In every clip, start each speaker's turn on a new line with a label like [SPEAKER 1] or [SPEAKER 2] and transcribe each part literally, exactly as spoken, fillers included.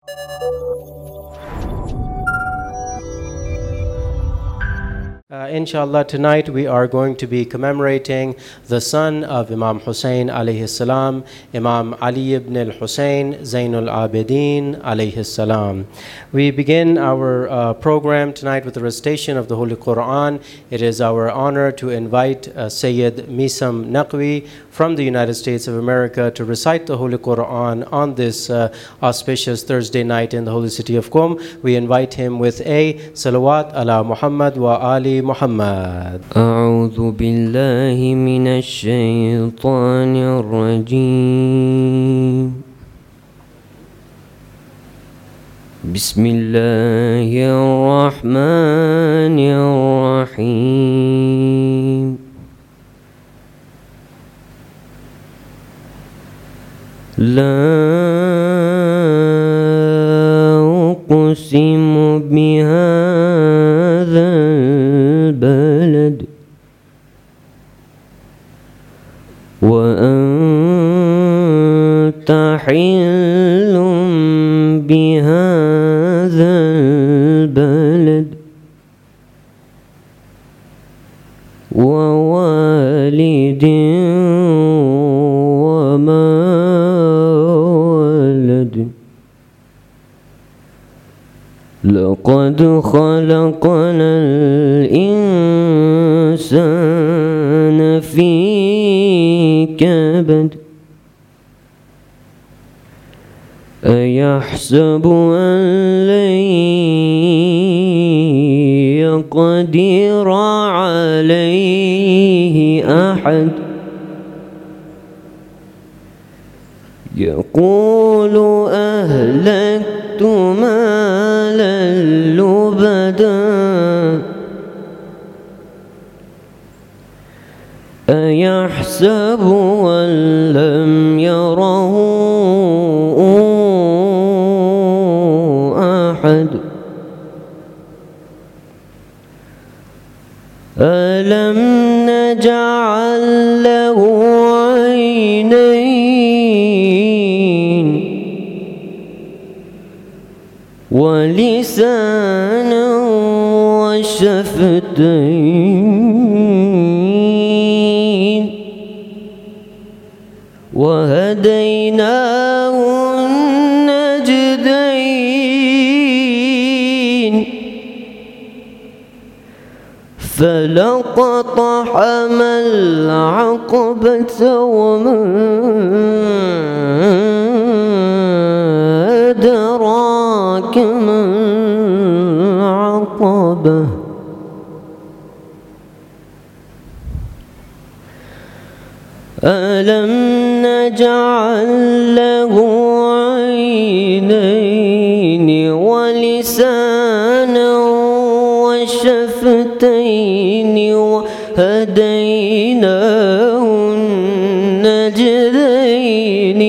[SPEAKER 1] Uh, inshallah, tonight we are going to be commemorating the son of Imam Hussein alayhi salam, Imam Ali ibn al-Hussein Zainul Abidin alayhi salam. We begin our uh, program tonight with the recitation of the Holy Quran. It is our honor to invite uh, Sayyid Misam Naqvi from the United States of America to recite the Holy Quran on this uh, auspicious Thursday night in the holy city of Qom. We invite him with a salawat ala Muhammad wa ali محمد.
[SPEAKER 2] أعوذ بالله من الشيطان الرجيم. بسم الله الرحمن الرحيم. لا أقسم بهذا البلد وأنت حل بهذا البلد ووالد وما ولد. لقد خلقنا الإنسان في كبد أيحسب أن لن يقدر عليه أحد يقول أهلكت مالا لبدا أيحسب أن لم يره أحد ألم نجعل له عينين ولسانا وشفتين وهديناه النجدين فلقطحم العقبة وما أدراك ما العقبة ألم نجعل له عينين ولسانا وشفتين وهديناه النجدين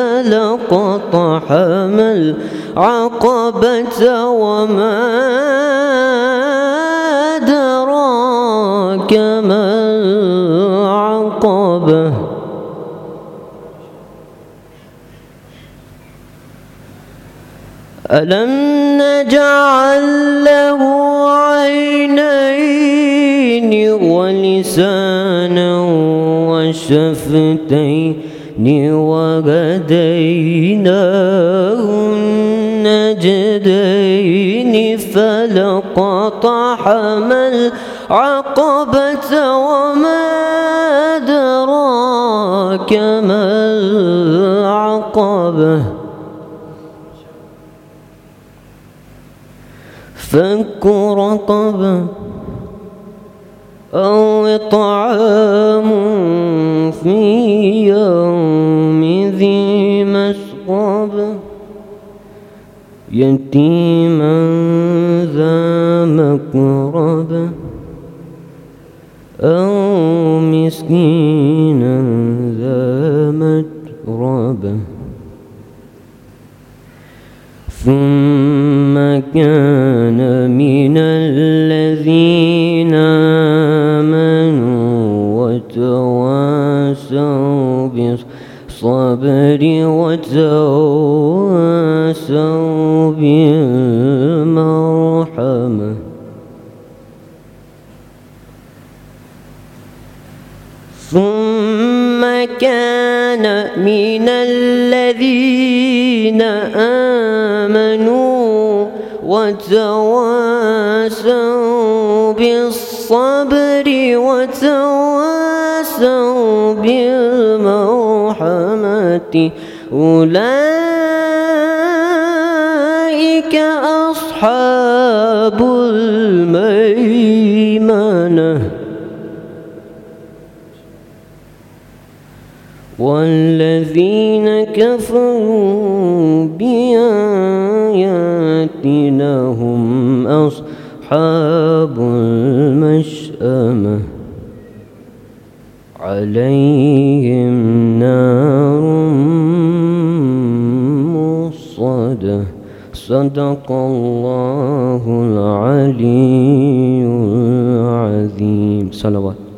[SPEAKER 2] فلقطحم العقبة وما أدراك ما العقبة ألم نجعل له عينين ولسانا وشفتين وهديناه النجدين فلقطحم العقبة وما أدراك ما العقبة فك رقبة أو إطعام في يوم ذي مسغبة يتيما ذا مقربة أو مسكينا ذا متربة ثم كان من الذين آمنوا وتواصوا بالصبر وتواصوا بالمرحمة ثم كان من الذين آمنوا وتواصوا بالصبر وتواصوا بالمرحمة أولئك أصحاب الميمنة والذين كفروا بآياتنا هم أصحاب المشأمة عليهم نار مؤصدة صدق الله العلي العظيم. صلوات.